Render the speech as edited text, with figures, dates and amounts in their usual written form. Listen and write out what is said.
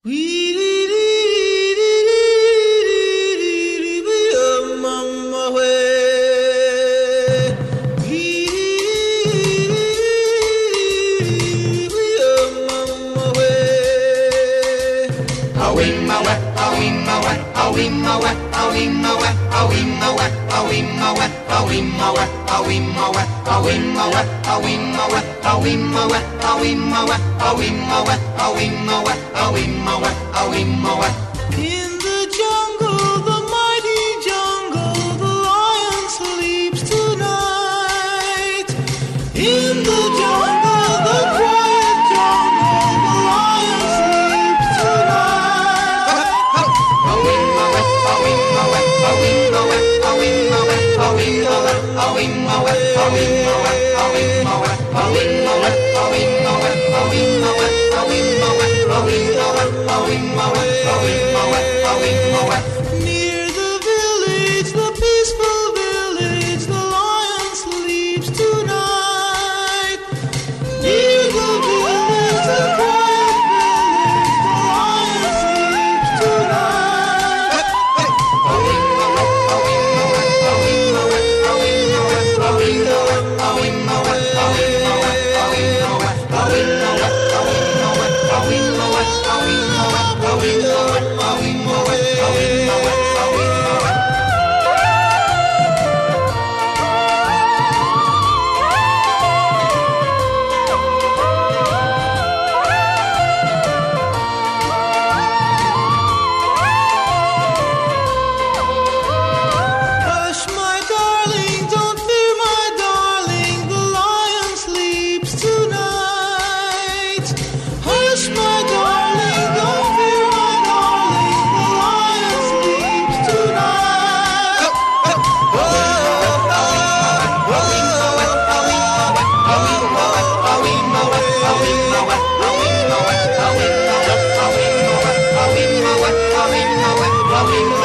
In the jungle, the mighty jungle, the lion sleeps tonight. In the jungle, the quiet jungle, the lion sleeps tonight. Near the village, the peaceful village, the lion sleeps tonight. Near the village, the quiet village, the lion sleeps tonight. Hush, my darling, don't fear, my darling, the lion sleeps tonight. Hush, my darling, don't fear, my darling, the lion sleeps tonight. Oh,